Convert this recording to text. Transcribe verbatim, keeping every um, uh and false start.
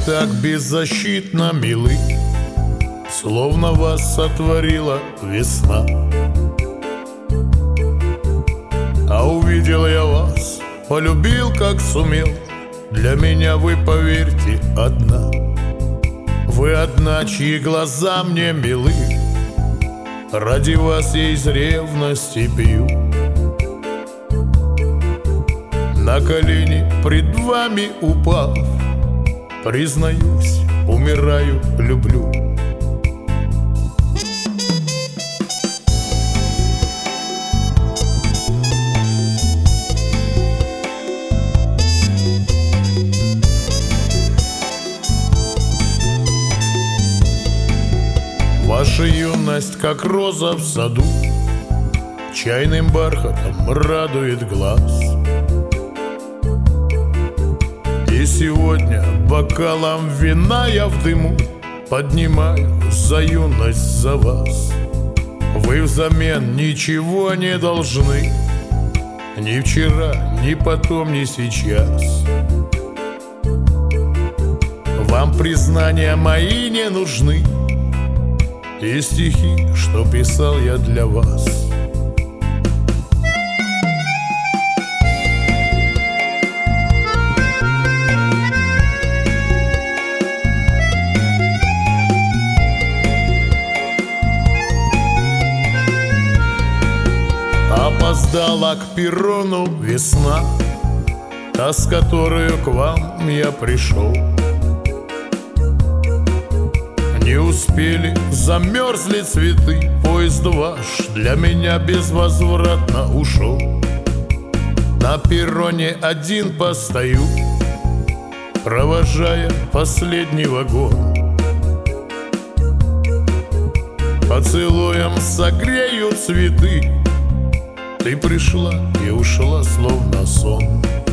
так беззащитно милы, словно вас сотворила весна. А увидел я вас, полюбил как сумел. Для меня вы, поверьте, одна. Вы одна, чьи глаза мне милы. Ради вас я из ревности пью. На колени пред вами упав, признаюсь, умираю, люблю. Ваша юность, как роза в саду, чайным бархатом радует глаз. И сегодня бокалом вина я в дыму поднимаю за юность, за вас. Вы взамен ничего не должны, ни вчера, ни потом, ни сейчас. Вам признания мои не нужны, и стихи, что писал я для вас. Опоздала к перрону весна, та, с которой к вам я пришел. Не успели, замерзли цветы, поезд ваш для меня безвозвратно ушел. На перроне один постою, провожая последний вагон. Поцелуем согрею цветы, ты пришла и ушла, словно сон.